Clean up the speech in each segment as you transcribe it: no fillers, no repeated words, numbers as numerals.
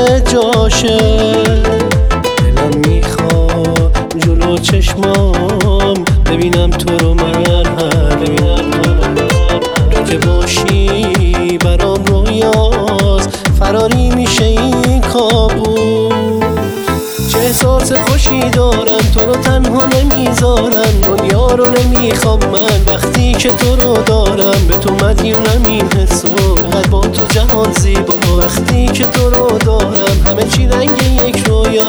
جاشه. دلم میخواد جلو چشمام ببینم تو رو من، تو که باشی برام رویاست، فراری میشه این کابوس. چه احساس خوشی دارم تو رو تنها نمیذارم، دنیا رو نمیخوام من وقتی که تو رو دارم. به تو مدیونم این حسو، فقط با تو جهان زیبا. وقتی که تو رو دارم همه چی رنگ یک رویا.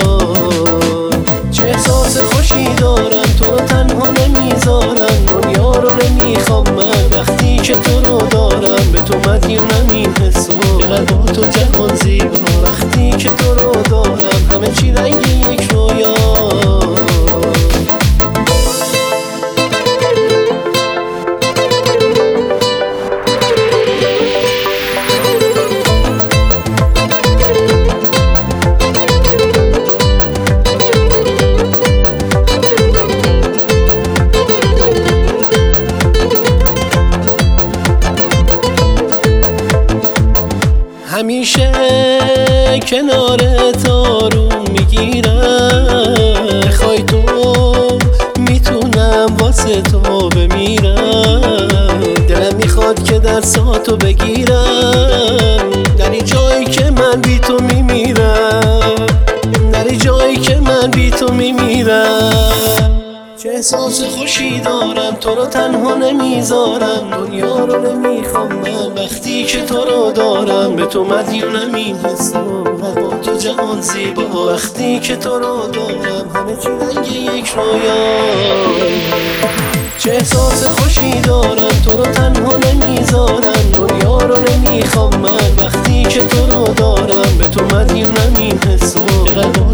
چه احساس خوشی دارم تو رو تنها نمیذارم، دنیا رو نمیخوام من وقتی که تو رو دارم. به تو مدیونم این حسو، فقط با تو جهان زیبا. وقتی که تو رو دارم همه چی رنگ یک رویا. همیشه کنارت آروم میگیرم، بخوای تو میتونم واسه تو بمیرم. دلم میخواد که درساتو بگیرم، در این جایی که من بی تو میمیرم، در این جایی که من بی تو میمیرم. چه احساس خوشی دارم تو رو تنها نمیذارم، دنیا رو نمیخوام من وقتی که تو رو دارم. به تو مدیونم این حسو، با تو جهان زیبا. وقتی که تو رو دارم همه چی رنگ یک رویا. چه احساس خوشی دارم تو رو تنها نمیذارم، دنیا رو نمیخوام من وقتی که تو رو دارم. به تو مدیونم این حسو،